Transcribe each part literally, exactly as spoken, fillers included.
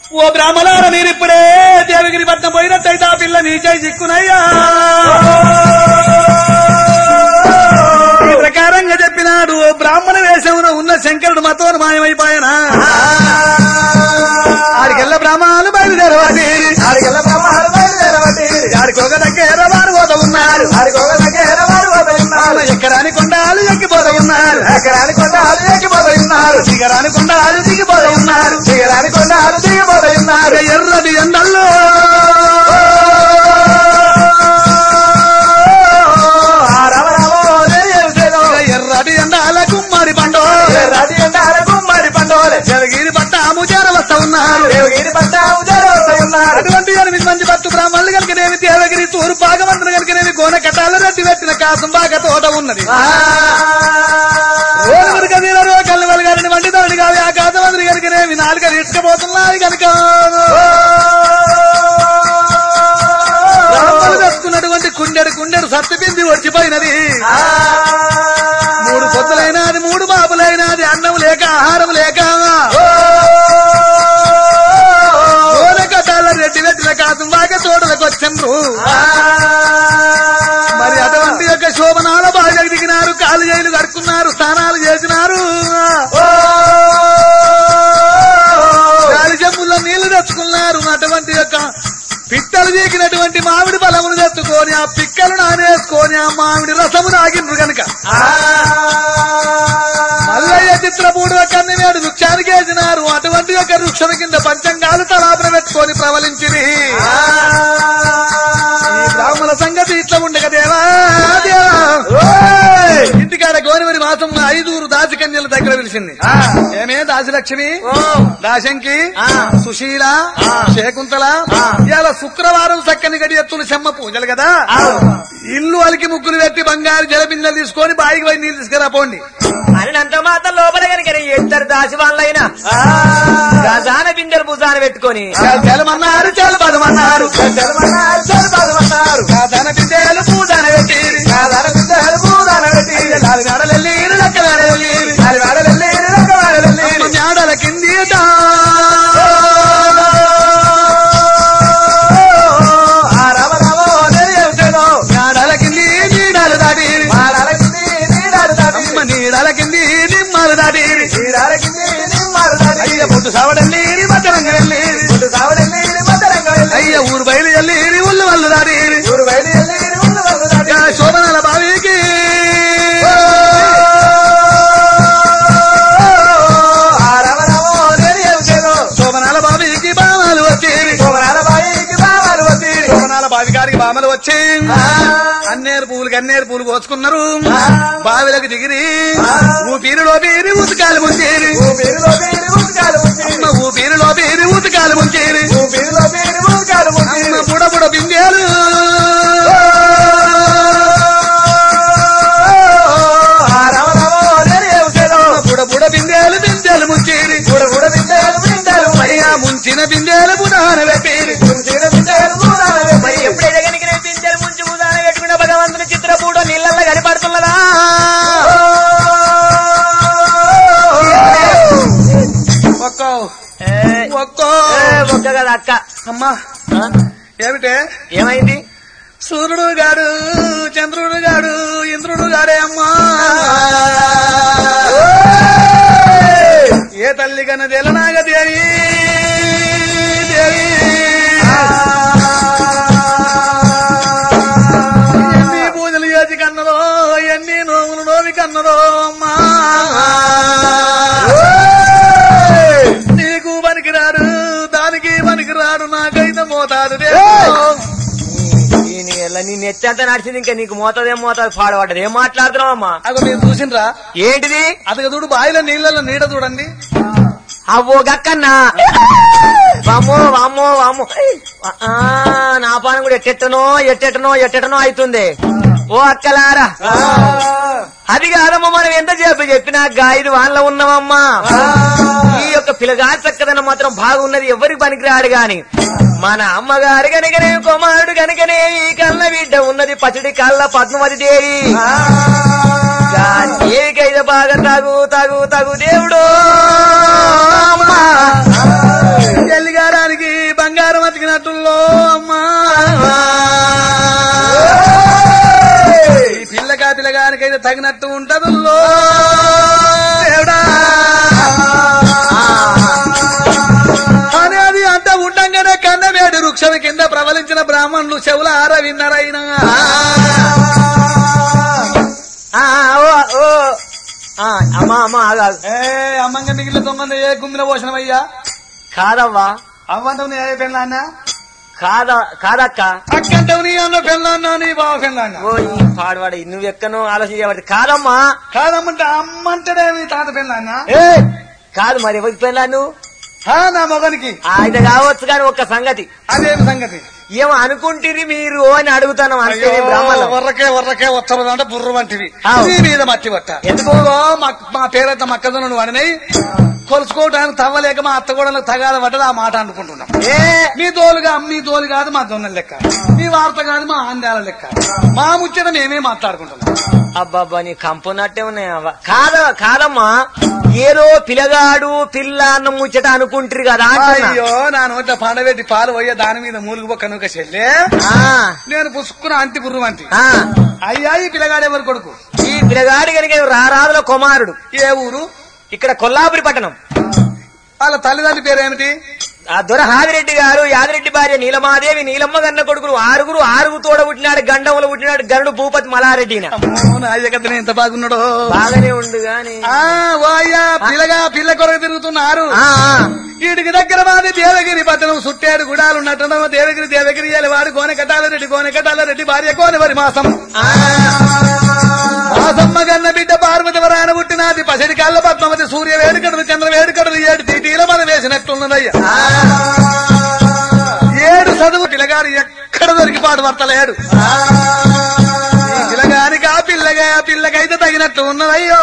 ఓ బ్రాహ్మణార మీరిప్పుడే దేవగిరి పట్నం పోయినట్టయితే ఆ పిల్ల నీచై చిక్కునయ్యా ఈ ప్రకారంగా చెప్పినాడు. ఓ బ్రాహ్మణ వేషంలో ఉన్న శంకరుడు మతోను మాయమైపోయానా ఆడికెళ్ళ బ్రాహ్మణాలు బయలుదేరవటి ఆడికెళ్ళ బ్రాహ్మణాలు బయలుదేరవటి ఆడికొక దగ్గర వారు పోత ఉన్నారు ఆడికొక దగ్గర వారు పోత ఉన్నారు ఎక్కరాని కొండాలు ఎక్కిపోత ఉన్నారు ఎక్కరాని కొండాలు ఎక్కిపోత ఉన్నారు దిగరాని కొండాలు దిగిపోత ఉన్నారు దిగరాని కొండాలు దిగిపోత ఉన్నారు ఎర్రది ఎండల్లో ఎర్రది ఎండాల కుమ్మడి పండోలు ఎర్రది ఎండాల కుమ్మడి పండోలు దేవగిరి పట్టాము చేరవస్తా ఉన్నారు దేవగిరి పట్టాము చేరవస్తా ఉన్నారు అటువంటి ఎనిమిది మంది పట్టు బ్రాహ్మణులు కనుకనేమి దేవగిరి తూరు భాగవంతులు కనుకనేమి గోన కటాల రెడ్డి పెట్టిన కాసం బాగా తోట ఉన్నది కళ్ళు వెలగాలని వండి తోడి కాదు ఆ కాసమంది కనుకనేమి నాలుగ తీసుకుపోతున్నారు కనుక బ్రాహ్మణులు తెచ్చుకున్నటువంటి కుండెడు కుండెడు సత్తుపింది వచ్చిపోయినది. మూడు పొద్దులైనది మూడు బాబులైనది అన్నం లేక ఆహారం లేక రెడ్డి పెట్టిన కాసం బాగా తోటలకు వచ్చిండ్రు. మరి అటువంటి యొక్క శోభనాల బాగా దిగినారు కాలు చేయిలు కడుక్కున్నారు స్నానాలు చేసినారు గాలి చెంబుల్లో నీళ్లు తెచ్చుకున్నారు. అటువంటి యొక్క పిట్టలు చీకినటువంటి మామిడి బలమును తెచ్చుకొని ఆ పిక్కలు నానేసుకొని ఆ మామిడి రసము నాగిండ్రు గనుక మల్లయ్య చిత్రపూడు కన్నవేడు వృక్షానికి వేసినారు. అటువంటి యొక్క వృక్షం కింద పంచంగాలు తలాపన పెట్టుకొని ప్రవలించింది. ఈ బ్రాహ్మణ సంగతి ఇట్లా ఉండగా దేవా దేవా ఇంటికాడ గోనివరి మాసం ఐదుగురు దాసికన్యల దగ్గర పిలిచింది. ఏమే దాసిలక్ష్మి దాశంకి సుశీల శకుంతల ఇలా శుక్రవారం చక్కని గడి ఎత్తులు చెమ్మ పూజలు కదా ఇల్లు అలికి ముగ్గులు పెట్టి బంగారు జలబిందెలు తీసుకొని బాయికి పోయి నీళ్ళు తీసుకురా పోండి అనంత మాత్రం లోపల కనుక ఇద్దరు దాసి వాళ్ళైనా గజాన బిందెలు భుజాన పెట్టుకొని జలమన్నారు జలు పదమన్నారు జలమన్నారు జలు పదమన్నారు గజాన బిందెలు పూజాన పెట్టి గజాన బిందెలు పూజాన పెట్టి నాలుగు నాడలెళ్ళి లెక్క వాడలెళ్ళి నాలుగు వాడలెళ్ళి లెక్క వాడలెళ్ళి నాడల కింది నాడల కింది నీడాలు దాటి నాడల కింది నీడాలు దాటి నీడాల కింది నిమ్మలు దాటి నీడాల కింది నిమ్మలు దాటి అయ్య పొట్టు సావడల్లి మద్దరంగా వెళ్ళి పొట్టు సావడల్లి మద్దరంగా వెళ్ళి అయ్య ఊరు బయలు వెళ్ళి ఉల్లు వల్లు దాటి ఊరు బయలు వెళ్ళి ఉల్లు వల్లు దాటి శోభనాల బావికి శోభనాల బావికి బామాలు వచ్చి శోభనాల బావికి బామాలు వచ్చి శోభనాల బావి గారికి బామలు వచ్చి అన్నేరు పూలు కన్నేరు పూలు పోసుకున్నారు. బావిలకు దిగిరి ఊపిరిలో పీరి ఉతకాలు ముంచేరి ఊపిరిలో పీరి ఉతకాలు ముంచేరి ఊపిరిలో పీరి ఉతకాలు ముంచేరి ఊపిరిలో పీరి ఉతకాలు ముంచేరి బుడ బుడ బిందెలు బుడ బుడ బిందెలు బిందెలు ముంచేరి బుడ బుడ బిందెలు బిందెలు అయ్యా ముంచిన బిందెలు బుధాన పెట్టేరి ముంచిన బిందెలు బుధాన మరి ఎప్పుడైతే కనుక బిందెలు ముంచి బుధాన పెట్టుకున్న భగవంతుని చిత్రపూట నీళ్ళల్లో కనపడుతున్నదా ఒక్కో ఒక్కో ఒక్క కదా అక్క అమ్మా ఏమిటే ఏమైంది సూర్యుడు గాడు చంద్రుడు గాడు ఇంద్రుడు గాడే అమ్మా ఏ తల్లి కన్నా తెలనాగ దేవి దేవి ఎన్ని పూజలు చేసి కన్నదో ఎన్ని నోములు నోవి కన్నదో అమ్మా నీకు పనికిరాడు దానికి పనికిరాడు నాకైతే మోతాదు నీ నెత్తి అంతా నడిచింది ఇంకా నీకు మోతదేం మోతాదు పాడబడ్డది ఏం మాట్లాడుతున్నావు అమ్మా అగో మీరు చూసిండ్రా ఏంటిది అతగ చూడు బాయిలో నీళ్ళలో నీడ చూడండి అవ్వో గక్కన్నా వామ్మో వామ్మో వామ్మో నా పానం కూడా ఎట్టెట్టనో ఎట్టెట్టనో ఎట్టెట్టనో అవుతుంది. ఓ అక్కలారా అది కాదమ్మా మనం ఎంత చెప్పి చెప్పినా గాయదు వాళ్ళ ఉన్నామమ్మా. ఈ యొక్క పిల్లగా చక్కదనం మాత్రం బాగున్నది ఎవరికి పనికిరాడు గాని మన అమ్మగారు కనుకనే కుమారుడు కనుకనే ఈ కళ్ళ బిడ్డ ఉన్నది పచ్చడి కళ్ళ పద్మవతి దేవి దేవికైతే బాగా తగు తగు తగు దేవుడు ఎల్లిగారా తగినట్టుల్లో అమ్మా ఈ పిల్లగా పిల్లగానికైతే తగినట్టు ఉంటదుల్లో దేవుడా అనేది అంతా ఉండంగానే కన్నమేడు వృక్షం కింద ప్రబలించిన బ్రాహ్మణులు చెవుల ఆర విన్నరైనా అమ్మా అమ్మా ఏ అమ్మంగా మిగిలిన తొమ్మిది ఏ గుమ్మిన పోషణమయ్యా కాదవ్వా అవ్వంటావు నీ ఏ పెళ్ళాన్నా కాదా కాదక్క అక్కంటావు నీ అన్న పెళ్ళాన్నా నీ బావ పెళ్ళాన్నా ఓ ఈ పాడవాడు నువ్వు ఎక్కనో ఆలోచించబడి కాదమ్మా కాదమ్మంటే అమ్మంటాడే నీ తాత పెళ్ళాన్నా ఏ కాదు మరి ఎవరికి పెళ్ళా నువ్వు నా మొగనికి ఆయన కావచ్చు కానీ ఒక్క సంగతి అదేమి సంగతి ఏమో అనుకుంటిరి మీరు అని అడుగుతాను అంతే వర్రకే వర్రకే వస్తారు అంటే బుర్ర వంటివి నీ మీద మట్టి పట్ట ఎందుకు మా పేరంత మక్కదను నువ్వు అడినాయి కొలుసుకోవడానికి తవ్వలేక మా అత్త కూడా తగాద పడ్డది ఆ మాట అనుకుంటున్నాం మీ తోలుగా మీ తోలు కాదు మా దొన్నల లెక్క మీ వార్త కాదు మా ఆంధ్యాల లెక్క మా ముచ్చట మేమే మాట్లాడుకుంటున్నాం అబ్బాబ్బా నీ కంపునట్టే ఉన్నాయి అవ్వ కాద కాదమ్మా ఏదో పిల్లగాడు పిల్ల అన్న ముచ్చట అనుకుంటారు కదా అయ్యో నా నోట్ల పండబెట్టి పాలు పోయే దాని మీద మూలుగు బొక్క నువ్వు చెల్లె నేను పుసుకున్న అంటి బుర్రు అంటి అయ్యా ఈ పిల్లగాడు ఎవరు కొడుకు ఈ పిల్లగాడి కనుక రారాదుల కుమారుడు ఏ ఊరు ఇక్కడ కొల్లాపురి పట్టణం వాళ్ళ తల్లిదండ్రి పేరేమిటి ఆ దొర హాదిరెడ్డి గారు యాదిరెడ్డి భార్య నీలమాదేవి నీలమ్మ గన్న కొడుకులు ఆరుగురు ఆరుగు తోడ పుట్టినాడు గండంలో పుట్టినాడు గరుడు భూపతి మలారెడ్డి ఎంత బాగున్నాడో బాగానే ఉండు గాని పిల్లగా పిల్ల కొరకు తిరుగుతున్నారు వీటికి దగ్గర మాది దేవగిరి పట్టణం సుట్టాడు గుడాలు నటన దేవగిరి దేవగిరి వాడు కోనె కట్టాల రెడ్డి కోనె కట్టాల రెడ్డి భార్య కోనెవరి మాసం మాసమ్మ గన్న బిడ్డ పార్వతి వరాన పుట్టినది పసిడి కాళ్ళ పద్మావతి సూర్య వేడుకడలు చంద్ర వేడుకడలు ఏడు తీటీల మన వేసినట్లున్నదయ్యా ఏడు చదువు పిల్లగాడు ఎక్కడ దొరికి పాటు పడతలేడు పిల్లగానికి ఆ పిల్లగా ఆ పిల్లకైతే తగినట్టు ఉన్నదయ్యో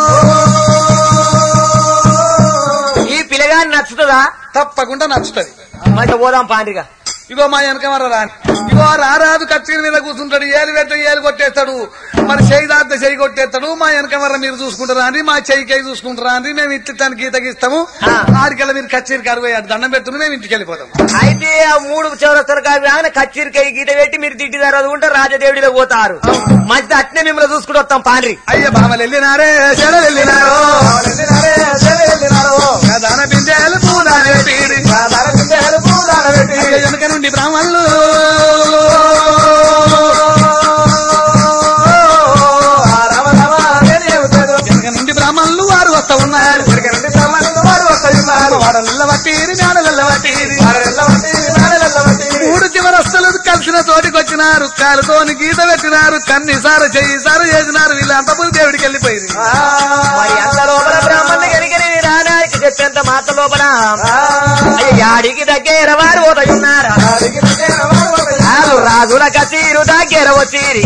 ఈ పిల్లగాని నచ్చుతుందా తప్పకుండా నచ్చుతుంది మరి పోదాం పాండ్రిగా ఇగో మా వెనక మర రాని ఇగో రారాదు కచ్చీల మీద కూర్చుంటాడు ఏలు పెడితే ఏలు కొట్టేస్తాడు మరి చేయి దాంతో చేయి కొట్టేస్తాడు మా వెనక మర మీరు చూసుకుంటారా అని మా చెయ్యి కై చూసుకుంటారా అని మేము ఇట్టానికి గీతకి ఇస్తాము ఆడికెళ్ళ మీరు కచ్చేరికి అరవయ్యాడు దండం పెడుతున్నా మేము ఇంటికి వెళ్ళిపోతాం అయితే ఆ మూడు చౌరస్తలు కాదు ఆయన కచ్చేరికై గీత పెట్టి మీరు తిట్టి తర్వాత రాజదేవుడిలో పోతారు మధ్య అట్నే మిమ్మల్ని చూసుకుంటూ వస్తాం పాండ్రి అయ్య బామలు వెళ్ళినారే చెడలు వెళ్ళినారో దాన బిందెలు పూదాన పెట్టి వెనక నుండి బ్రాహ్మణులు వెనక నుండి బ్రాహ్మణులు వారు వస్తా ఉన్నారు వాడల్ల వట్టిరి నాడలల్ల వట్టిరి మూడు చివరస్తులు కలిసిన తోటికి వచ్చినారు కాలుతోని గీత పెట్టినారు కన్ని సారు చెయ్యి సారు చేసినారు వీళ్ళంతపుడు దేవుడికి వెళ్ళిపోయింది బ్రాహ్మణులు కలిగిన రానానికి చెప్పేంత మాట లోపల యాడికి దగ్గర వారు ఉన్నారు రాజుల కచీరు దగ్గర వచ్చి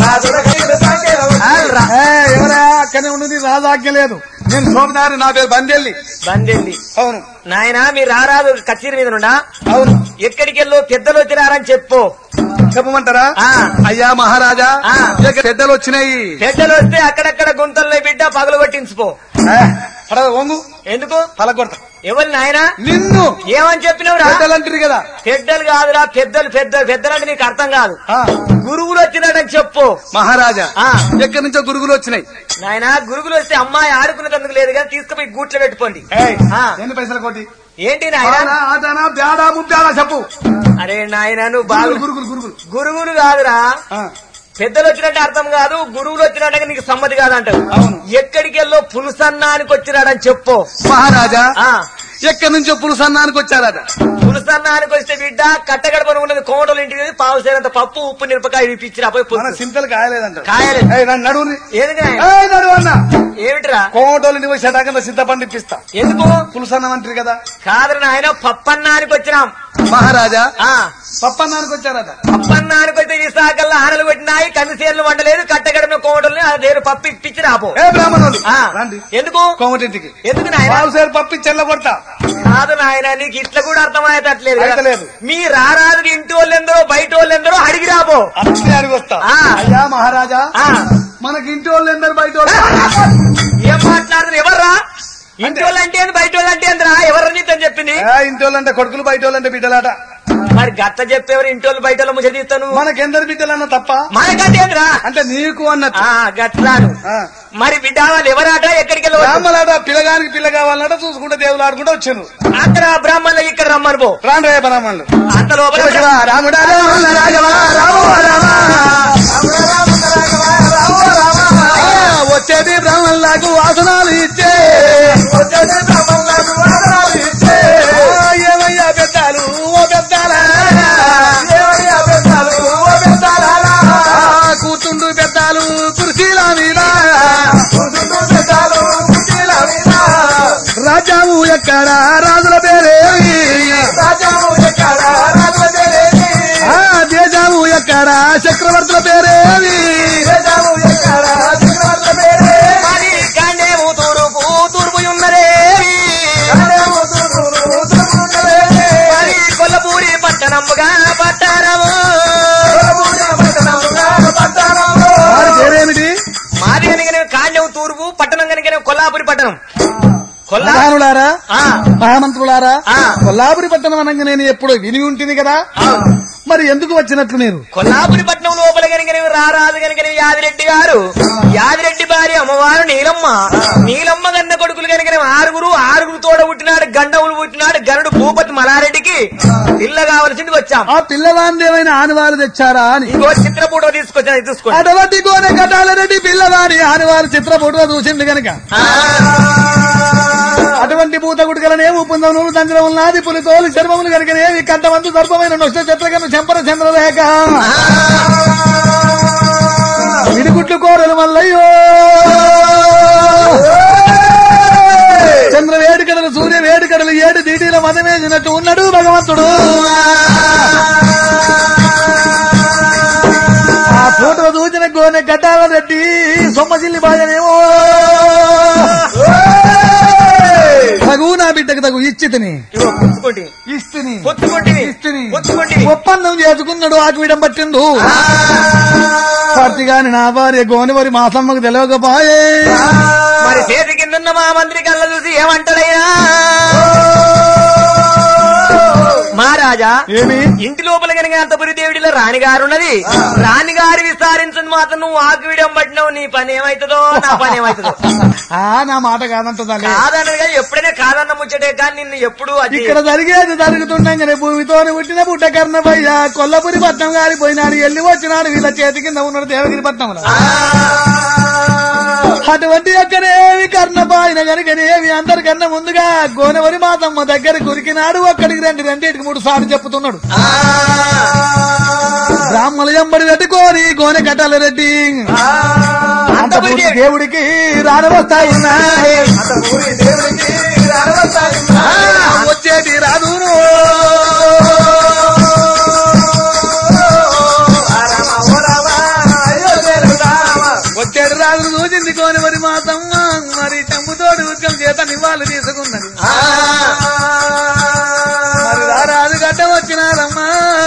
ఎవరా అక్కడే ఉన్నది రాజాజ్ఞ లేదు నేను సోమనారి నా పేరు బందెల్లి బందెల్లి అవును నాయన మీరు రారాదు కచీరు మీద నుండా అవును ఎక్కడికి వెళ్ళో పెద్దలు వచ్చినారని చెప్పు చెప్పమంటారా అయ్యా మహారాజా పెద్దలు వచ్చినాయి పెద్దలు వస్తే అక్కడక్కడ గుంతల్లో బిడ్డ పగలు పట్టించుకో వంగు ఎందుకు పలకొడతా ఎవరు నాయన నిన్ను ఏమని చెప్పినవు పెద్దలంటారు కదా పెద్దలు కాదురా పెద్దలు పెద్దలు పెద్దలంటే నీకు అర్థం కాదు గురువులు వచ్చినాడని చెప్పు మహారాజా ఎక్కడి నుంచో గురుగులు వచ్చినాయి నాయన గురుగులు వస్తే అమ్మాయి ఆడుకునేందుకు లేదు కానీ తీసుకుపోయి గూట్లో పెట్టుకోండి ఎన్ని పైసలు కొట్టి ఏంటి నాయన బ్యాడా ముద్దాడా చెప్పు అరే నాయన నువ్వు బాగా గురుగులు గురుగులు గురుగులు కాదురా పెద్దలు వచ్చినట్టు అర్థం కాదు గురువులు వచ్చినట్టు నీకు సమ్మతి కాదంటారు ఎక్కడికి వెళ్ళో పులుసన్నానికి వచ్చినాడని చెప్పు మహారాజా ఎక్కడి నుంచో పులుసన్నానికి వచ్చారట పులుసన్నానికి వస్తే బిడ్డ కట్టగడపని ఉన్నది కోమటలు ఇంటికి పావు సేనంత పప్పు ఉప్పు మిరపకాయ ఇప్పించిరా పోయి సింతలు కాయలేదంట కాయలేదు నడువు నడువు అన్న ఏమిటిరా కోమటోళ్ళు పోయి శటాకంలో సింతపండు ఇప్పిస్తా ఎందుకు పులుసన్నం అంటారు కదా కాదు నాయన పప్పన్నానికి వచ్చినాం మహారాజా పప్పన్నానికి వచ్చారట పప్పన్నానికి వస్తే ఈ శాఖల్లో ఆనలు పెట్టినాయి కందిసేర్లు వండలేదు కట్టగడమే కోమటల్ని అదేరు పప్పు ఇప్పించి రాబో ఏ బ్రాహ్మణులు రండి ఎందుకు కోమటింటికి ఎందుకు నాయన పప్పు చెల్ల కొడతా కాదు నాయన నీకు ఇట్లా కూడా అర్థమయ్యేటట్లేదు మీ రారాదు ఇంటి వాళ్ళు ఎందరో బయట వాళ్ళు ఎందరో అడిగి రాబో అట్లే అడిగి వస్తా అయ్యా మహారాజా మనకి ఇంటి వాళ్ళు ఎందరు బయట ఏం మాట్లాడుతున్నారు ఎవర్రా ఇంటి వాళ్ళు అంటే బయట వాళ్ళు అంటే ఎందరా ఎవరు నీతో చెప్పింది ఇంటి వాళ్ళు అంటే కొడుకులు బయట వాళ్ళు అంటే బిడ్డలాట మరి గట్ట చెప్పేవారు ఇంటోళ్ళు బయట ముచ్చట తీస్తాను మనకెందరు బిడ్డలన్న తప్ప మనకంటేంద్రా అంటే నీకు అన్నట్టు గట్లాను మరి బిడ్డ వాళ్ళు ఎవరాట ఎక్కడికి వెళ్ళి బ్రాహ్మలాట పిల్లగానికి పిల్ల కావాలన్నట చూసుకుంటే దేవులు ఆడుకుంటూ వచ్చాను అక్కడ బ్రాహ్మణులు ఇక్కడ రమ్మని పో రాను రే బ్రాహ్మణులు అంత లోపల రాముడా వచ్చేది బ్రాహ్మణులకు వాసనాలు ఇచ్చే ఏమయ్యా పెద్దాలు ఓ పెద్దాలా కూర్చుండు పెద్దాలు కుర్చీల మీద రాజాము ఎక్కడ రాజుల పేరేవి దేశాము ఎక్కడ చక్రవర్తుల పేరేవి తూర్పు తూర్పు ఉన్నదే కొల్లపూరి పట్టణముగా పట్టణము పేరేమిటి మాది కనుక కాండం తూర్పు పట్టణం కనుక కొల్లాపురి పట్టణం కొల్లారులారా మహామంత్రులారా కొల్లాపురి పట్టణం అనగా నేను ఎప్పుడు విని ఉంటుంది కదా మరి ఎందుకు వచ్చినట్లు మీరు కొల్లాపురి పట్టణం లోపల కనుక రారాజు కనుక యాదిరెడ్డి గారు యాదిరెడ్డి భార్య అమ్మవారు నీలమ్మ నీలమ్మ గన్న కొడుకులు కనుక ఆరుగురు ఆరుగురు తోడ పుట్టినాడు గండవులు పుట్టినాడు గరుడు భూపతి మలారెడ్డికి పిల్ల కావలసింది వచ్చాం ఆ పిల్లవాంది ఏమైనా ఆనవాళ్ళు తెచ్చారా అని ఇంకో చిత్రపూట తీసుకొచ్చా తీసుకో అటువంటి కోనే కట్టాలరెడ్డి పిల్లవాని ఆనవాళ్ళు చిత్రపూట చూసింది కనుక అటువంటి పూత గుడికలనే ఊపుందం నూరు తంజరం నాది పులి తోలు చర్మములు కనుకనేవి కంటమందు దర్భమైన నొష్ట చెట్లకను చెంపర చంద్రలేక విడిగుట్లు కోరలు మల్లయ్యో చంద్ర వేడుకడలు సూర్య వేడుకడలు ఏడు దీటీల మదమేసినట్టు ఉన్నాడు భగవంతుడు ఆ పూట సూచన గోనె గడ్డాల రెడ్డి సొమ్మసిల్లి బాజనేమో తగు నా బిడ్డకు తగు ఇచ్చితిని ఇస్తిని ఇస్తిని ఒప్పందం చేసుకున్నాడు ఆకువిడం పట్టిండు పర్తిగాని నా భార్య గోనివరి మాసమ్మకు తెలియకపోయే మరి చేతి కిందన్న మా మంత్రి కళ్ళ చూసి ఏమంటాడయ్యా మహారాజా ఏమి ఇంటి లోపల కనుక అంతపురి దేవుడిలో రాణిగారున్నది రాణిగారి విస్తారించని మాత్రం నువ్వు ఆకువిడం పట్టినావు నీ పని ఏమైతుందో నా పని ఏమైతుందో ఆ నా మాట కాదంటుందా కాదనగా ఎప్పుడైనా కాదన్న ముచ్చటే కానీ నిన్ను ఎప్పుడు ఇక్కడ జరిగేది జరుగుతుండగానే భూమితోని పుట్టిన పుట్ట కర్ణపయ్య కొల్లపురి పట్నం గారిపోయినాడు ఎల్లి వచ్చినాడు వీళ్ళ చేతి కింద ఉన్నాడు దేవగిరి పట్నంలో అటువంటి అక్కడేవి కర్ణపాయన కనుకనేవి అందరికన్నా ముందుగా గోనవరి మాతమ్మ దగ్గర కురికినాడు ఒక్కడికి రెండు రెండింటికి మూడు సార్లు చెప్పుతున్నాడు బ్రాహ్మణులు ఎంబడి పెట్టుకోని గోనె కట్టాల రెడ్డి అంతపూరి దేవుడికి రానవస్తాయి వచ్చేటి రాదు వచ్చేటి రాదు చూసింది కోని మరి మాతమ్మ మరి చెంబుతోడు ఉద్గం చేత నివాళి తీసుకున్నది మరి రారాజు గడ్డ వచ్చినారమ్మా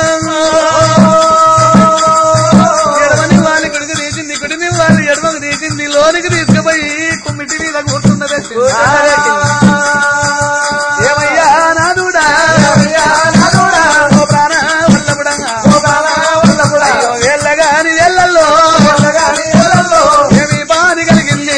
ఎడమని వాళ్ళ ఇక్కడికి తీసింది ఇక్కడిని వాళ్ళు ఎడమకు తీసింది లోనికి తీసుకుపోయి కుమ్మిటి మీద కూర్చున్నది ఏమయ్యా నాదుడా ప్రాణ వల్లపుడా వెళ్ళగాని వెళ్ళల్లో ఏమి బాని కలిగింది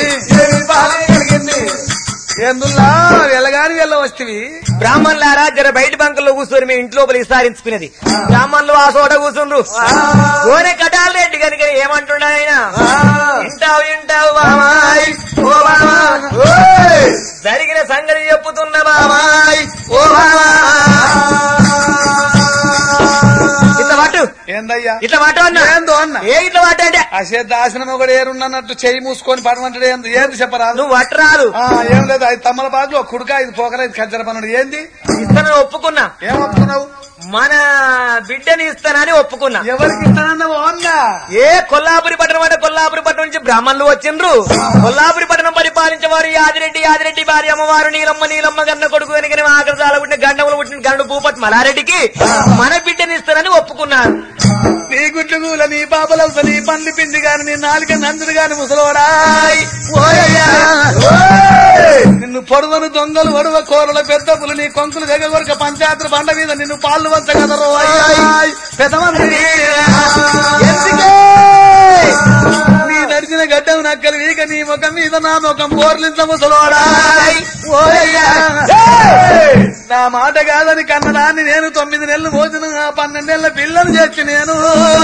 ఎందుల్లా వెళ్ళగాని వెళ్ళ వస్తేవి బ్రాహ్మణులారా జర బయట బంకుల్లో కూర్చొని మీ ఇంటి లోపల విస్తారించుకునేది బ్రాహ్మణులు ఆ చోట కూర్చుండ్రు గోనె కటాలు రెడ్డి కనుక ఏమంటున్నా ఆయన వింటావు వింటావు బామాయ్ ఓ బామా జరిగిన సంగతి చెప్పుతున్న బామాయ్ ఓ బామా ఇట్లా వాటు ఏందయ్యా ఇట్లా వాటు అన్న ఏందో అన్న ఏ ఇట్లా వాట అంటే అసేద్ద ఆసనం ఒకటి ఏరున్నట్టు చెయ్యి మూసుకొని పడమంటాడు ఏంది ఏంది చెప్పరాదు నువ్వు వట్టు రాదు ఏం లేదు ఐదు తమ్మల బాధలు కుడుక ఐదు పోకల ఐదు ఖజ్జర పనుడు ఏంది ఇతను ఒప్పుకున్నా ఏం ఒప్పుకున్నావు మన బిడ్డని ఇస్తానని ఒప్పుకున్నా. ఎవరికి ఇస్తానన్నావు అన్నా? ఏ కొల్లాపురి పట్టణం అంటే కొల్లాపురి పట్టణం నుంచి బ్రాహ్మణులు వచ్చిండ్రు. కొల్లాపురి పట్టణం పరిపాలించేవారు యాదిరెడ్డి, యాదిరెడ్డి భార్య అమ్మవారు నీలమ్మ, నీలమ్మ గన్న కొడుకు వెనుక ఆకలి పుట్టిన గండములు పుట్టిన గండు భూపతి మలారెడ్డికి మన బిడ్డని ఇస్తానని ఒప్పుకున్నాను. నీ గుడ్లు కూల నీ పాపలవుత నీ పండ్లు పిండి గాని నీ నాలుక నందుడు గాని ముసలోడా నిన్ను పొడవను దొంగలు ఒడవ కోరల పెద్దపులు నీ కొంకులు దగ్గర కొరక పంచాయతీ బండ మీద నిన్ను పాలు వంచగలరు పెద్దమంది నీ నడిచిన గడ్డం నక్కలు వీక నీ ముఖం మీద నా ముఖం పోర్లింత ముసలోడా నా మాట కాదని కన్నదాన్ని నేను తొమ్మిది నెలలు మోసిన పన్నెండు నెలల పిల్లలు చేసి నేను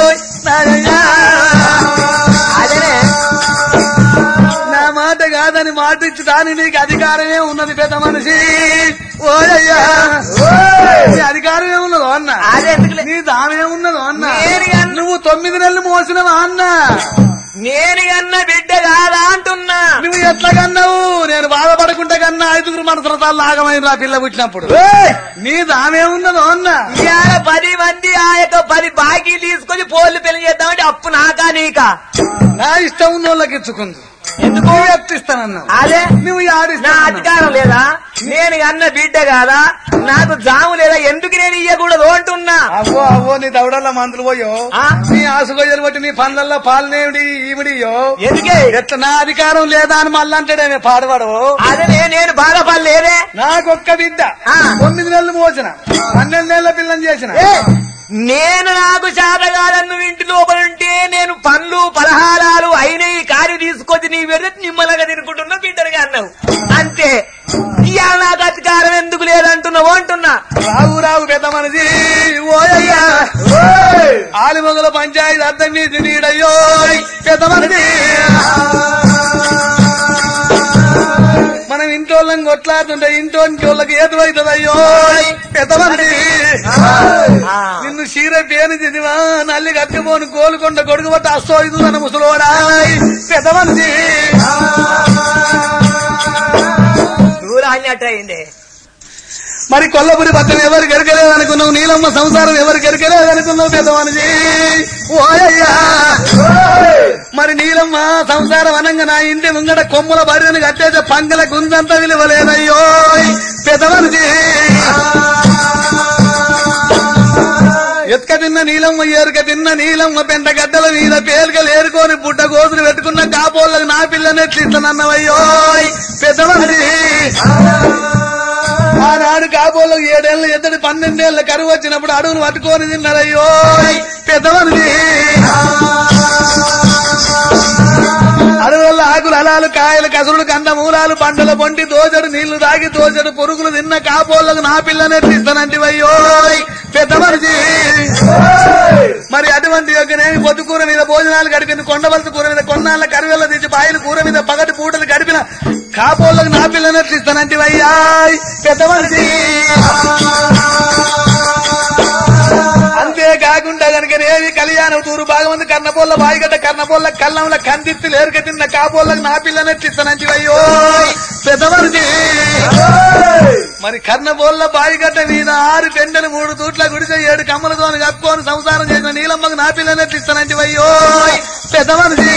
నా మాట కాదని మాట ఇచ్చి దాని నీకు అధికారమే ఉన్నది పెద్ద మనిషి. ఓయ్యా అధికారమే ఉన్నదో అన్న, నీ దామే ఉన్నదో అన్న, నువ్వు తొమ్మిది నెలలు మోసినవా అన్న? నేను కన్న బిడ్డ కాదా అంటున్నా. నువ్వు ఎట్లా కన్నావు? నేను బాధపడకుండా కన్నా ఐదుగురు మనసులతో లాగమైంది నా పిల్ల పుట్టినప్పుడు. నీ దామే ఉన్నదో అన్న? ఇవాళ పది మంది ఆ యొక్క పది బాకీ తీసుకొని పోలు పెళ్లి చేద్దామంటే అప్పు నాకా నీకా? నా ఇష్టం ఉన్న వాళ్ళకి ఇచ్చుకుంది. ఎందుకు ఎత్తిస్తానన్నా? అదే నువ్వు నా అధికారం లేదా? నేను అన్న బిడ్డ కాదా? నాకు జాము లేదా? ఎందుకు నేను ఇయ్యకూడదు అంటున్నా. అవ్వో అవ్వో నీ దవడల్లో మందులు పోయో, నీ ఆసుగొయ్యలు బట్టి నీ పండ్లల్లో పాలనేమిడి ఈవిడియో ఎందుకే ఎట్లా నా అధికారం లేదా అని మళ్ళీ అంటాడే పాడవాడు. అదే నేను బాధపడలేదే. నాకొక్క బిడ్డ తొమ్మిది నెలలు మోసిన పన్నెండు నెలల పిల్లని చేసిన నేను నాకు చేతగాదన్ను ఇంటి లోపలుంటే నేను పండ్లు పలహారాలు అయినవి కారి తీసుకొచ్చి నీ వెళ్తే నిమ్మలగా తినుకుంటున్నా బిడ్డలుగా అన్నావు అంతే. ఇవాళ నాకు అధికారం ఎందుకు లేదంటున్నావు అంటున్నా. రావు రావు పెద్ద మనిషి ఓయ్యా ఆలిమొగల పంచాయతీ అర్థం మీద నీడయ్యో పెద్ద మనిషి. మనం ఇంటోళ్ళని కొట్లాడుతుంటే ఇంటోనికి వాళ్ళకి ఏదువైతుంది అయ్యో పెద్ద మనిషి. నిన్ను చీర పేరు చదివా నల్లి కట్టుకోని కోలుకొండ కొడుకు బట్టి అస్తో ఇది నన్ను ముసలోడా పెద్ద మనిషి. అయింది మరి కొల్లపురి పట్టణం ఎవరు గెరకలేదు అనుకున్నావు, నీలమ్మ సంసారం ఎవరు గెరకలేదు అనుకున్నావు పెద్ద మనిషి ఓయ్యా. మరి నీలమ్మ సంసారం అనంగా నా ఇంటి ముంగట కొమ్ముల బర్రెను కట్టేసే పంగల గుంజంతా విలువలేదయ్యో పెద్ద మనిషి. ఎత్క తిన్న నీలమ్మ ఏరుక తిన్న నీలమ్మ పెంట గడ్డల మీద పేలికలు ఏరుకొని బుడ్డ గోతులు పెట్టుకున్న కాపోళ్ళకు నా పిల్లనెట్లిస్తానన్నవయ్యో పెద్ద మనిషి. ఆనాడు కాపోళ్ళకు ఏడేళ్ల ఎద్దడి పన్నెండేళ్ల కరువు వచ్చినప్పుడు అడుగును పట్టుకొని తిన్నారయ్యో పెద్ద మనిషి. అడవుల ఆకులు అలాలు కాయలు కసురుడు కంద మూలాలు పంటల పొంటి దోచడు నీళ్లు తాగి దోచడు పురుగులు తిన్న కాపోళ్లకు నా పిల్లనెట్లిస్తానంటివయ్యో పెద్ద మనిషి. మరి అటువంటి యొక్కనేమి పొద్దు కూర మీద భోజనాలు గడిపిన కొండవలస కూర మీద కొన్నాళ్ళ కరివెల్ల తీసి బాయిల కూర మీద పగటి పూటలు గడిపిన కాపోళ్లకు నా పిల్లనెట్లిస్తానంటివయ్యా పెద్ద మనిషి. అంతేకాకుండా కనుకనేవి కళ్యాణం తూరు భాగమంది కన్నపోళ్ళ బాయిగడ్డ కన్నపోళ్ళ కళ్ళంల కందిత్తులు ఏరుక తిన్న కాపోళ్ళకు నా పిల్లనెట్లిస్తానంటివయ్యో పెద్ద మనిషి. మరి కన్నపోళ్ళ బాయిగడ్డ మీద ఆరు పెండలు మూడు తూట్ల గుడిసె ఏడు కమ్మలతో కప్పుకొని సంసారం చేసిన నీలమ్మకు నా పిల్లనెట్లిస్తానంటివయ్యో పెద్ద మనిషి.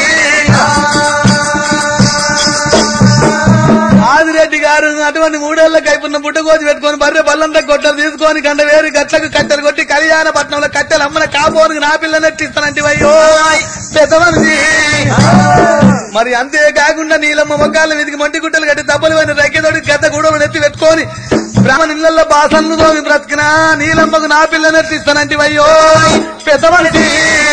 ఆదిరెడ్డి గారు అటువంటి మూడేళ్ల కైపున్న బుడ్డగోజు పెట్టుకొని బర్రె బల్లంతా గొడ్డలు తీసుకొని గంట వేరు గట్లకు కట్టెలు కొట్టి కళ్యాణ పట్నంలో కట్టెలు అమ్మన కాపోనికి నా పిల్లనెట్టిస్తానంటివయ్యో పెద్ద మనిషి. మరి అంతేకాకుండా నీలమ్మ మొగ్గాల వీధికి మొంటి గుట్టలు కట్టి దెబ్బలు పోయిన రెగ్గతోటి గద్ద గూడలు ఎత్తి పెట్టుకొని బ్రాహ్మణ ఇళ్లలో బాసన్నుతో బ్రతికినా నీలమ్మకు నా పిల్లనెట్టిస్తానంటివయ్యో పెద్ద మనిషి.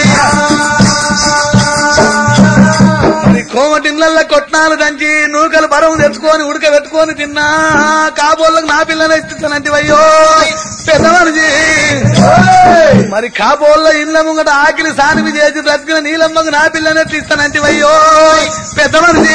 కోమటిళ్లలో కొట్నాలు దంచి నూకలు బరువు తెచ్చుకొని ఉడక పెట్టుకొని తిన్నా కాబోళ్ళకు నా పిల్లలు ఇస్తానంటివయ్యో పెద్ద మనిషి. మరి కాబోళ్ళ ఇళ్ల ముంగట ఆకిలి సానివి చేసి బ్రతికిన నీలమ్మకు నా పిల్లనెట్లు ఇస్తానంటివయ్యో పెద్ద మనిషి.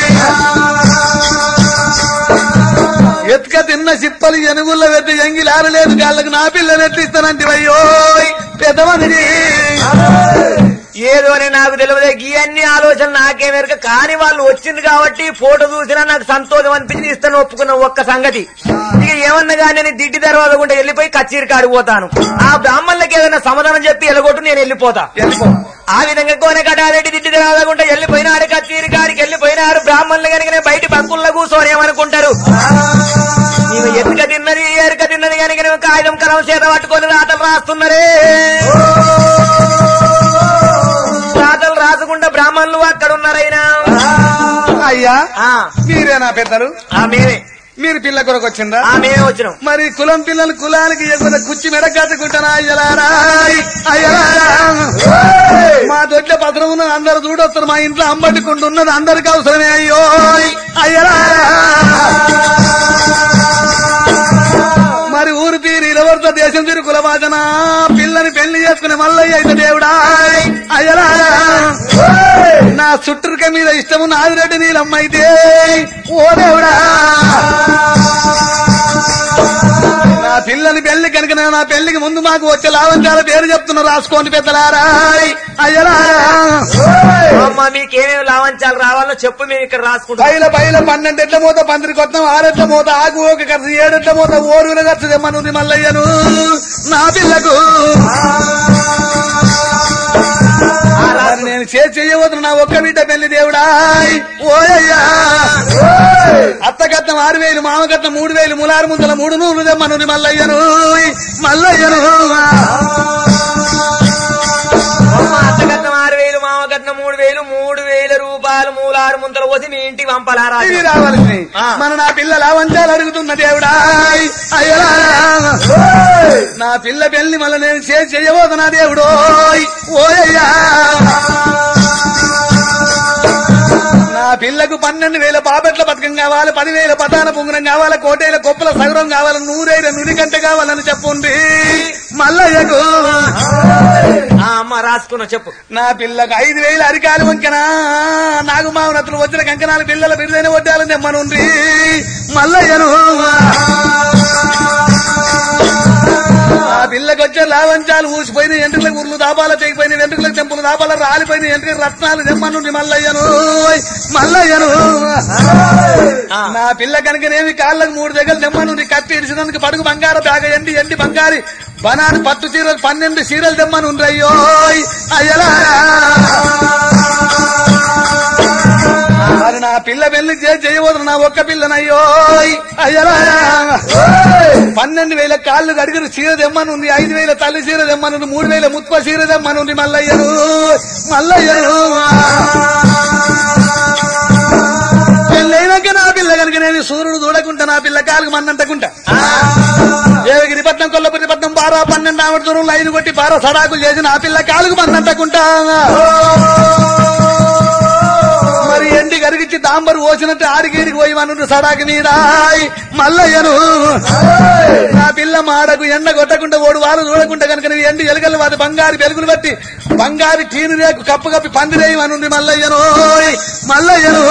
ఎత్క తిన్న సిప్పలు ఎనుగుల్లో పెట్టి ఎంగిలారలేదు కాళ్ళకు నా పిల్లనెట్లు ఇస్తానంటివయ్యో పెద్ద మనిషి. ఏదో అని నాకు తెలియదు గీ అన్ని ఆలోచనలు నాకేమెరక కానీ వాళ్ళు వచ్చింది కాబట్టి ఫోటో చూసినా నాకు సంతోషం అనిపించి ఇస్తాను ఒప్పుకున్న ఒక్క సంగతి ఇక ఏమన్నా కానీ నేను దిడ్డి తర్వాత కూడా వెళ్ళిపోయి కచేరి కాడిపోతాను ఆ బ్రాహ్మణులకి ఏదైనా సమాధానం చెప్పి వెళ్ళగొట్టు నేను వెళ్ళిపోతా ఆ విధంగా కోనకటారెడ్డి దిడ్డి రాకుండా వెళ్ళిపోయినాడు కచేరి కాడికి వెళ్ళిపోయినారు బ్రాహ్మణులు కనుక బయట పక్కుల్లో కూర్చొని ఏమనుకుంటారు నీవు ఎరుక తిన్నది ఎరుక తిన్నది కనుక కాగితం కలం చేత పట్టుకొని రాతలు రాస్తున్నారే రాతలు రాసుకుంటా బ్రాహ్మణులు అక్కడ ఉన్నారైనా అయ్యా మీరేనా పెద్దలు మేమే మీరు పిల్ల కొరకు వచ్చిందా మేమే వచ్చినాం మరి కులం పిల్లలు కులానికి ఎగువ కుచ్చి మెడగట్టుకుంటారా అయ్యలారా మా దొడ్ల పత్రం ఉన్నది అందరు చూడొస్తారు మా ఇంట్లో అంబట్టుకుంటూ ఉన్నది అందరికి అవసరమే అయ్యో అయ్యలారా మరి ఊరు తీరి ఇలవర్త దేశం తీరు కులవాదన పిల్లని పెళ్లి చేసుకునే మల్లయ్య అయితే దేవుడా అయ్యలా నా చుట్టరిక మీద ఇష్టము నాదిరెడ్డి నీలమ్మ అయితే ఓ దేవుడా నా పిల్లని పెళ్లి కనుక నా పెళ్లికి ముందు మాకు వచ్చే లావంచాల పేరు చెప్తున్నా రాసుకోండి పెద్దలారా అయ్యలా మీకేమేమి లావంచాలు రావాలో చెప్పు మేము ఇక్కడ రాసుకుంటాం బయల బయల పన్నెండు ఎట్ల మూత పందిరి కొత్తం ఆరెట్ల మూత ఆకు ఒక ఖర్చు ఏడెట్ల మూత ఓరుల ఖర్చు తెమ్మనుంది మల్లయ్యను నా పిల్లకు నేను చేయవద్దు నా ఒక్క బిడ్డ పెళ్లి దేవుడా ఓయ్యా అత్తకట్నం ఆరు వేలు మామకట్నం మూడు వేలు ములారు ముందల మూడు నూరు తెమ్మనుంది మల్లయ్యను మల్లయ్యను అత్తకట్నం ఆరు వేలు మామకట్నం మూడు వేలు మూడు వేల రూపాయలు మూలారు ముంతలు పోసి మీ ఇంటికి పంపాలా ఇది రావాల్సింది మన నా పిల్లల వంచాలు అడుగుతున్న దేవుడా అయ్యా నా పిల్ల పెళ్లి మళ్ళీ నేను చేయబోదు నా దేవుడు ఓయ్యా నా పిల్లకు పన్నెండు వేల బాబెట్ల పథకం కావాలి పదివేల పతాన పొంగరం కావాలి కోటేల కొప్పల సగరం కావాలి నూరేల నురిగంట కావాలని చెప్పుంది మల్లయ్యకు అమ్మ రాసుకున్నా చెప్పు నా పిల్లకు ఐదు వేలు అరికాలు వంకనా నాగు మావనతులు వచ్చిన కంకణాలు పిల్లల బిడ్డైన వడ్డాలని తెమ్మనుంది మల్లయ్యను ఆ పిల్లకి వచ్చే లావంచాలు ఊసిపోయిన ఎంట్రులకు ఉర్లు దాపాల తెగిపోయిన వెంట్రుకలకు చెంపులు దాపాల రాలిపోయిన ఎంట్రుక రత్నాలు తెమ్మనుంది మల్లయ్యను మల్లయ్యను నా పిల్ల కనుకనేమి కాళ్ళకు మూడు దగ్గర తెమ్మనుంది కత్తి ఇడిచినందుకు పడుగు బంగారు బ్యాగ ఎండి ఎండి బంగారి బనాని పట్టు చీరలు పన్నెండు చీరలు తెమ్మనుంది అయ్యో అయ్యలా మరి నా పిల్ల పెళ్లి చేయబోదు నా ఒక్క పిల్లనయ్యో అయ్యలా పన్నెండు వేల కాళ్ళు అడిగిన చీర తెమ్మనుంది ఐదు వేల తల్లి చీర తెమ్మనుంది మూడు వేల ముత్వ చీర తెమ్మనుంది మల్లయ్యను మల్లయ్యను పెళ్ళైనాక నా పిల్ల కనుక నేను సూర్యుడు చూడకుంటా నా పిల్ల కాలుకు మన్నంటకుంటా దేవగిరి పట్నం కొల్లపురి పట్నం బారా పన్నెండు ఆవిడ దూరం లైన్ కొట్టి బారా సడాకులు చేసి నా పిల్ల కాలుకు మన్నంటకుంటా మరి ఎండి కరిగిచ్చి దాంబరు పోసినట్టు ఆడిగేడికి పోయి మనుండు సడాకి మీద మల్లయ్యను నా పిల్ల మాడకు ఎండ కొట్టకుండా ఓడు వారు చూడకుండా కనుక నువ్వు ఎండి ఎలుగలు వాటి బంగారు వెలుగులు బట్టి బంగారు టీను రేకు కప్పు కప్పి పందిరేయి మనుండి మల్లయ్యను మల్లయ్యను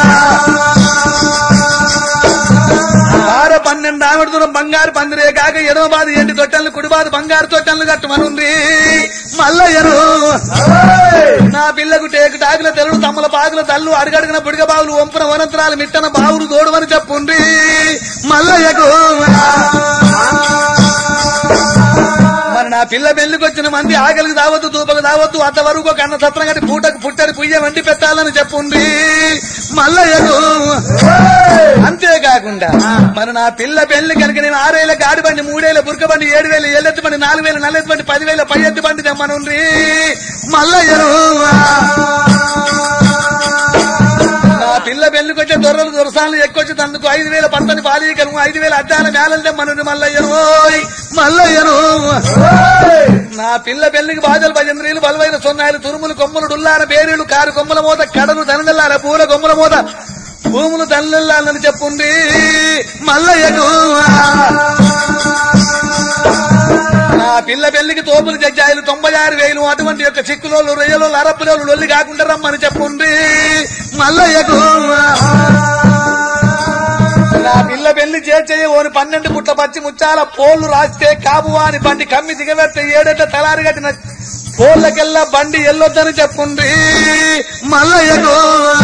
ఆర పన్నెండు ఆవిడ దూరం బంగారు పందిరే కాక ఎడమ బాధ ఎండి తొట్టెలను కుడిబాధ బంగారు తొట్టెలను కట్టమనుంది మల్లయ్యను నా పిల్లకు టేకు టాకుల తెరుడు తమ్మల పాకుల తల్లు అడుగడుగున బుడిగ బావులు వంపున వనంతరాలు మిట్టన బావులు దోడువని చెప్పుండ్రి మల్లయ్యకు మరి నా పిల్ల పెళ్లికి వచ్చిన మంది ఆకలికి దావద్దు తూపకు దావద్దు అంతవరకు కన్న సత్రం కట్టి పూటకు పుట్టని పుయ్య వండి పెట్టాలని చెప్పుండ్రి మల్లయ్యకు అంతేకాకుండా మరి నా పిల్ల పెళ్లి కనుక నేను ఆరేళ్ల గాడి బండి మూడేళ్ల బురక బండి ఏడు వేల ఏళ్ళెత్తి బండి నాలుగు వేల నల్లెత్తి బండి పదివేల పై ఎత్తి బండి తెమ్మనుండ్రి మల్లయ్యను నా పిల్ల పెళ్లికి వచ్చే దొరలు దొరసాలను ఎక్కువచ్చి తందుకు ఐదు వేల పంతని బాలీకను ఐదు వేల అద్దాల మేళలు తెమ్మనుండ్రి మల్లయ్యను మల్లయ్యను నా పిల్ల పెళ్లికి బాజలు భజంద్రీలు బలవైన సొన్నాయిలు తురుములు కొమ్ములు డుల్లార బేరీలు కారు కొమ్మల మూత కడలు తనగల్లార పూల కొమ్మల మూత భూములు తనగల్లాలని చెప్పుండి మల్లయ్యకు నా పిల్ల పెళ్లికి తోపులు జడ్జాయిలు తొంభై ఆరు వేలు అటువంటి యొక్క చిక్కులోళ్ళు రొయ్యలోళ్ళు అరప్పులోళ్ళు లొల్లి కాకుండా రమ్మని చెప్పుండి మల్లయ్యకు నా పిల్ల పెళ్లి చేర్చేయ ఓని పన్నెండు పుట్ల పచ్చి ముచ్చాల పోళ్లు రాస్తే కాబువా అని బండి కమ్మి దిగబెడితే ఏడెట్ల తలారి కట్టిన కోళ్ళకెల్లా బండి ఎల్లొద్దని చెప్పుండ్రి మల్లయ్యకు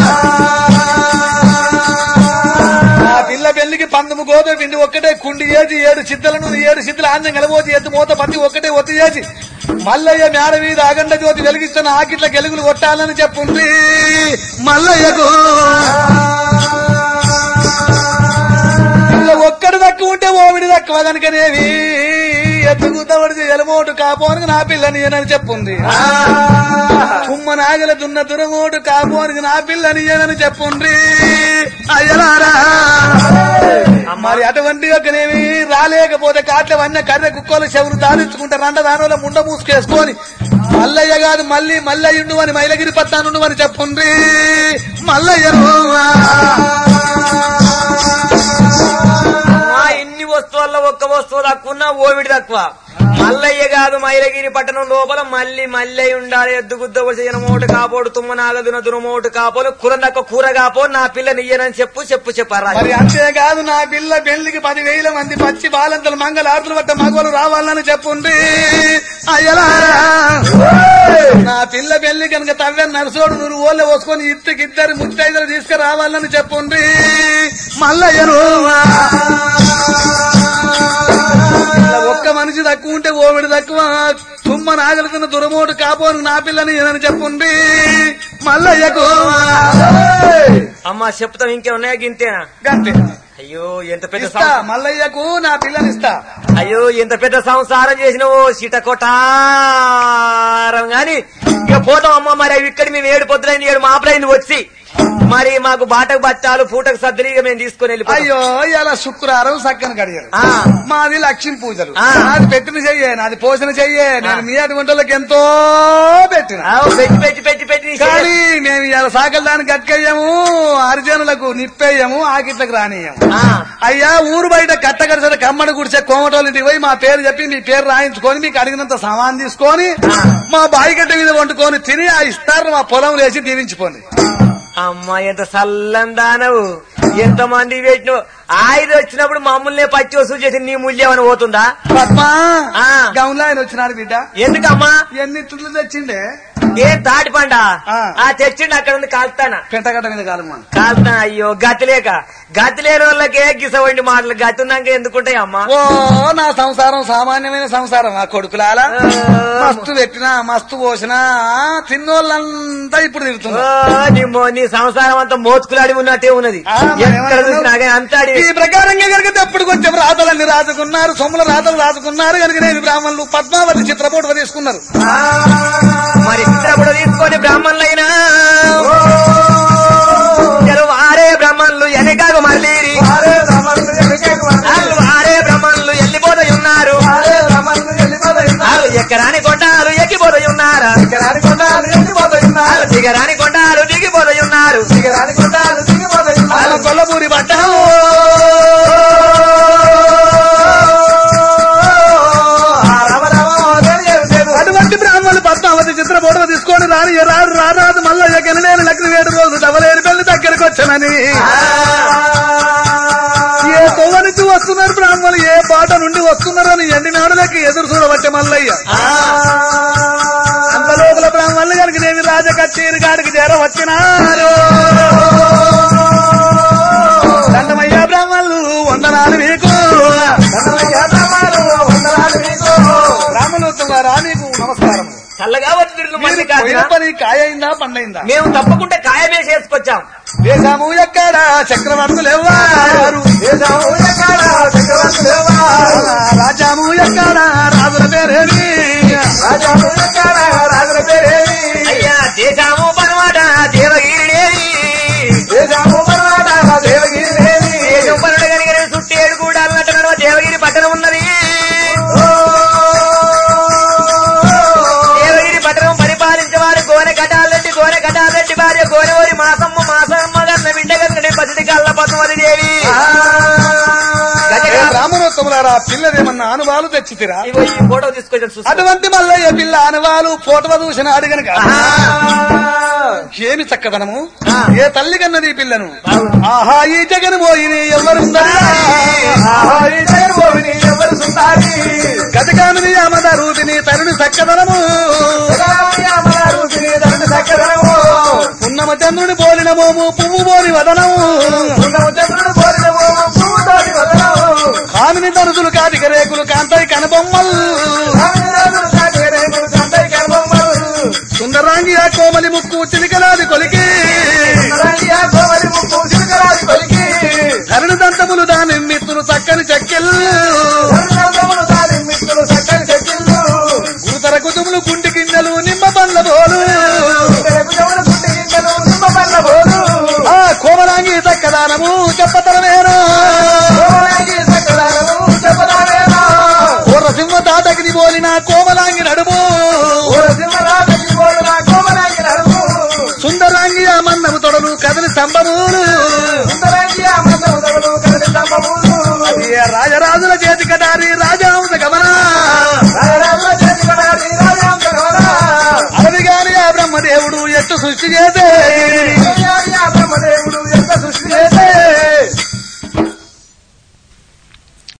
ఆ పిల్ల పెళ్లికి పందుము గోధుమ పిండి ఒక్కటే కుండి చేసి ఏడు సిద్ధలను ఏడు సిద్ధులు ఆంజం కలబోచి ఎత్తు మూత పత్తి ఒక్కటే ఒత్తి చేసి మల్లయ్య మేడ మీద అగండ జ్యోతి వెలిగిస్తున్న ఆకిట్ల గెలుగులు కొట్టాలని చెప్పుండ్రి మల్లయ్యకు ఒక్కడు తక్కువ ఉంటే ఓవిడి తక్కువ కనుకనేవి ఎత్తుకుతవడిచి ఎలమోటు కాపోనికి నా పిల్లని ఏనని చెప్పుంది తుమ్మ నాగల దున్న దురమోటు కాపోనికి నా పిల్లని ఏనని చెప్పుండ్రి అయ్యలారా మరి అటువంటి యొక్కనేమి రాలేకపోతే కాట్ల వన్న కర్రె కుక్కలు చెవులు దారించుకుంటే రండ దానిలో ముండ మూసుకేసుకొని మల్లయ్య కాదు మళ్ళీ మల్లయ్యుండు అని మైలగిరి పట్టానుండు అని చెప్పుండ్రి మల్లయ్యను ఇన్ని వస్తువుల్లో ఒక్క వస్తువు తక్కువ ఓవిడి తక్కువ మల్లయ్య కాదు మైలగిరి పట్టణం లోపల మళ్ళీ మల్లయ్య ఉండాలి ఎద్దుగుద్ద మోటు కాపోడు తుమ్మ నాగదున దునమోటు కాపోలు కురనక్క కూర కాపో నా పిల్ల నియ్యనని చెప్పు చెప్పు చెప్పారా మరి అంతేకాదు నా పిల్ల పెళ్లికి పదివేల మంది పచ్చి బాలంతలు మంగళ ఆర్తులు పట్ట మగవాళ్ళు రావాలని చెప్పుండ్రి అయ్యలా నా పిల్ల పెళ్లి కనుక తవ్వే నరసోడు నువ్వు ఓళ్ళే పోసుకొని ఇద్దరు ముత్తైదులు తీసుకురావాలని చెప్పుండ్రి మల్లయ్యను ఒక్క మనిషి తక్కువ ఉంటే ఓవిడి తక్కువ తుమ్మ నాగలుతున్న దురమోటు కాపోను నా పిల్లని ఏనని చెప్పుండ్రి మల్లయ్యకు అమ్మా చెప్తాం ఇంకేమున్నాయా గింతేనా గంతే అయ్యో ఎంత పెద్ద మల్లయ్యకు నా పిల్లనిస్తా అయ్యో ఎంత పెద్ద సంసారం చేసినవో సీట కొట్టారం గాని ఇక పోతాం అమ్మ మరి అవి ఇక్కడ మేము ఏడు పొద్దులైంది ఏడు మాపలైంది వచ్చి మరి మాకు బాటకు బట్టాలు పూటకు సర్దులు ఇక మేము తీసుకుని వెళ్ళి అయ్యో ఇలా శుక్రవారం సక్కన కడిగారు మాది లక్ష్మీ పూజలు నాది పెట్టిన చెయ్యే నాది పోషణ చెయ్యే నేను మీ అటువంటి వాళ్ళకి ఎంతో పెట్టిన పెట్టి పెట్టి పెట్టి పెట్టి కానీ మేము ఇలా సాకల దానికి గట్కయ్యాము హరిజనులకు నిప్పేయము ఆకిట్లకు రానియము అయ్యా ఊరు బయట కట్టగడిసే కమ్మడి గుడిచే కోమటోళ్ళింటికి పోయి మా పేరు చెప్పి మీ పేరు రాయించుకొని మీకు అడిగినంత సామాన్ తీసుకొని మా బాయిగడ్డ మీద వండుకొని తిని ఆ ఇస్తారు మా పొలం లేచి దీవించుకోండి అమ్మా ఎంత సల్లందానవు ఎంత మంది పెట్టిన ఆయుధ వచ్చినప్పుడు మమ్మల్ని పచ్చి వసూలు చేసి నీ మూల్యమని పోతుందా పద్మా గౌన్లో ఆయన వచ్చినాడు బిడ్డ ఎందుకమ్మా ఎన్ని తుళ్ళు తెచ్చిండే ఏ తాటి పండ ఆ తెచ్చిండు అక్కడ ఉంది కాల్తానా పెంటగడ్డ మీద కాలమ్మా కాల్తానా అయ్యో గతి లేక గతి లేని వాళ్ళకే గిసవండి మాటలు గతి ఉన్నాక ఎందుకుంటాయి అమ్మా ఓ నా సంసారం సామాన్యమైన సంసారం ఆ కొడుకులాలా మస్తు పెట్టినా మస్తు పోసినా తిన్నోళ్ళంతా ఇప్పుడు తిరుగుతున్నా నీ సంసారం అంతా మోతుకులాడి ఉన్నట్టే ఉన్నది ఎక్కడ చూసినా అంతాడి ఈ ప్రకారంగా కనుక ఎప్పుడు కొంచెం రాతలన్నీ రాసుకున్నారు సొమ్ముల రాతలు రాసుకున్నారు కనుక నేను బ్రాహ్మణులు పద్మావతి చిత్రపోటు తీసుకున్నారు మరి చిత్రపోటు తీసుకొని బ్రాహ్మణులైనా వారే బ్రాహ్మణులు ఎనకాకు మళ్ళీ వారే బ్రాహ్మణులు వెళ్ళిపోతూ ఉన్నారు ఎక్కరాని కొండాలు ఎక్కిపోతూ ఉన్నారు దిగరాని కొండాలు దిగిపోతూ ఉన్నారు కొల్లపూరి పట్ట అటువంటి బ్రాహ్మణులు పద్మావతి చిత్రపోటు తీసుకొని రాని రాడు రారాదు మల్లయ్య గెనలేని లగ్న ఏడు రోజులు డబలేని పెళ్లి దగ్గరకు వచ్చానని ఏ తొవ్వ నుంచి వస్తున్నారు బ్రాహ్మణులు ఏ బాట నుండి వస్తున్నారని ఎండి నాడులకి ఎదురు చూడబట్టే మల్లయ్య అంత లోపల బ్రాహ్మణులు కనుక నేను రాజ కచేరి గాడికి చేర వచ్చినారు దండమయ్య బ్రాహ్మణులు వందనాలు మీకు బ్రాహ్మణోత్తమ రా నీకు నమస్కారం చల్లగా వచ్చి పని కాయ అయిందా పండైందా మేము తప్పకుండా కాయమే చేసుకొచ్చాం దేశము ఎక్కడ చక్రవర్తులు ఎవ్వారు రాజాము ఎక్కడ రాజుల పేరేమి రాజుల పేరేమి అయ్యా దేశము పనమాట దేవగిరిదేవి దేశము పనమాట దేవగిరిదేవి దేశం పనుడు కనుక చుట్టూ ఏడు కూడా అన్నట్టు దేవగిరి పట్టణం ఉన్నది పరిపాలించేవారు గోనె కటాలరెడ్డి గోనె కటాలరెడ్డి భార్య గోనెవరి మాసమ్మ మాసమ్మ గన్న బిడ్డ గన్న పసిడి కళ్ళ పద్మవతి దేవి రామనోత్తములారా పిల్లదేమన్నా అనువాలు తెచ్చితిరా ఇగో ఈ ఫోటో తీసుకొచ్చాను అటువంటి మల్లయ్య పిల్ల అనువాలు ఫోటో చూసిన అడిగను ఏమి చక్కదనము ఏ తల్లి కన్నది ఈ పిల్లను ఆహా ఈ జగన్ పోయిని ఎవరు గతకామిని అమద రూపిని తరుని చక్కదనము మోము పువ్వు బోని వదనము కామిని దరుసులు కాటిక రేకులు కాంతాయి కనబొమ్మలు సుందరాంగి ఆ కోమలి ముక్కు చిలికలాది కొలికి కరుణ దంతములు దాని మిత్రులు చక్కని చెక్కెళ్ళు గురుతర కుతుములు గుంటి గింజలు నిమ్మ పండ్ల బోలు ఆ కోమలాంగి చక్కదానము చెప్పతరమేనా కోరసింహ తాతకిని బోలిన కోమలాంగి నడుము సుందరాంగి ఆ మన్నము తొడలు కదలి స్తంభములు రాజరాజుల చేతి కటారి రాజహంస గమన అడవిగాని ఆ బ్రహ్మదేవుడు ఎట్టు సృష్టి చేసే